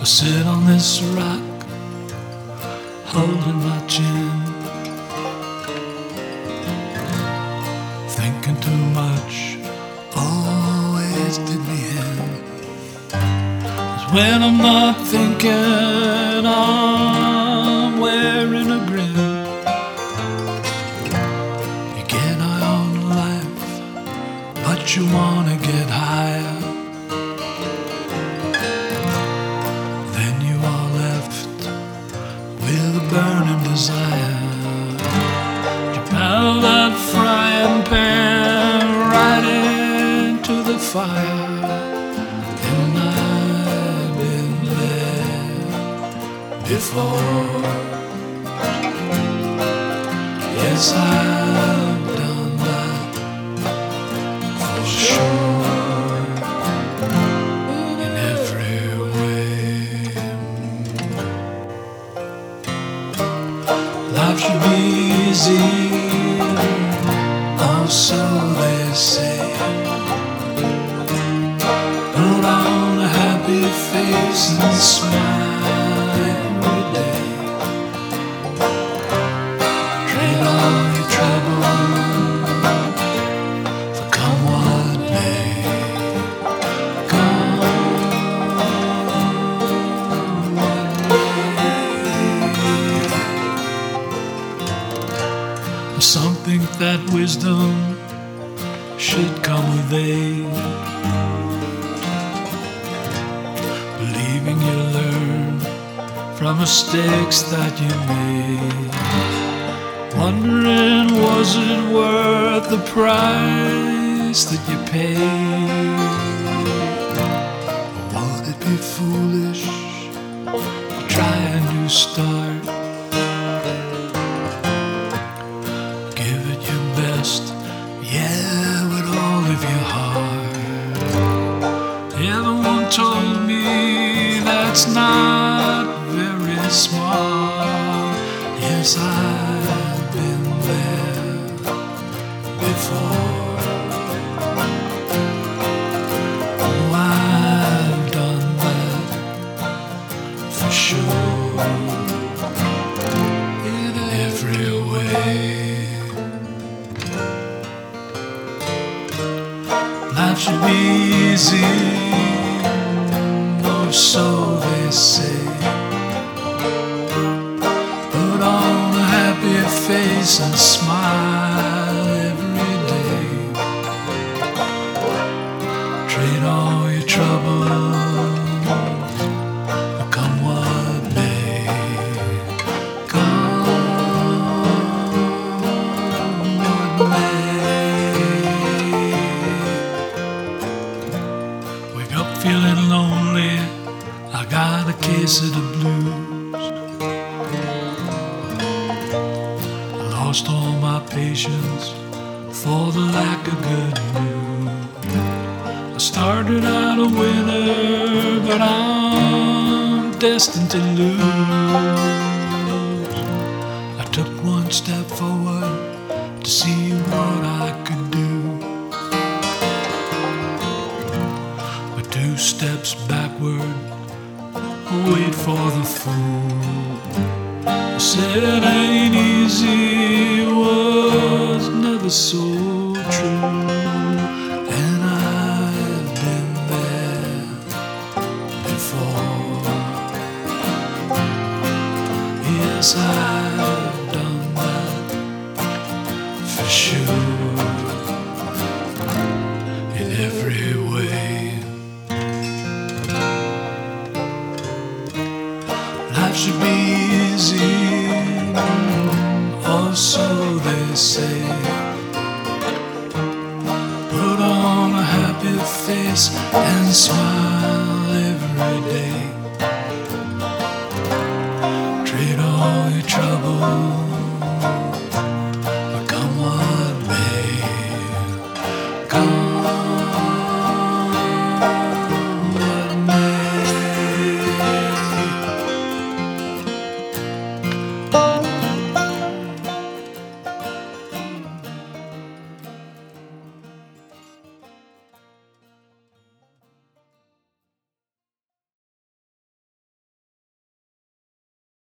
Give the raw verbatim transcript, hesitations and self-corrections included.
sit on this rock, holding my chin, thinking too much always did me in. 'Cause when I'm not thinking, I'm wearing a grin. You get high on life, but you wanna get higher. Then you are left with a burning desire. You paddle that frying pan right into the fire. And I've been there before. Yes, I've done that for sure. In every way. Life should be easy, or so they say. Put on a happy face and smile every day. Trade all your trouble for come what may. Come what may. Some think that wisdom should come with age, believing you learn from mistakes that you made. Wondering, was it worth the price that you paid? Or would it be foolish to try a new start? Give it your best, yeah, with all of your heart. Everyone told me that's not very smart. Yes, I've been there before. Oh, I've done that for sure. In every way. Life should be easy, or so they say. Put on a happy face and smile every day. Trade all your troubles, come what may. Come what may. Wake up feeling lonely, I got a case of the blues. I lost all my patience for the lack of good news. I started out a winner, but I'm destined to lose. I took one step forward to see what I could do, but two steps backward, wait for the fool. I said it ain't easy, was never so true. And I've been there before. Yes, I've done that for sure. In every way. Life should be easy, or so they say. Put on a happy face and smile every day. Trade all your troubles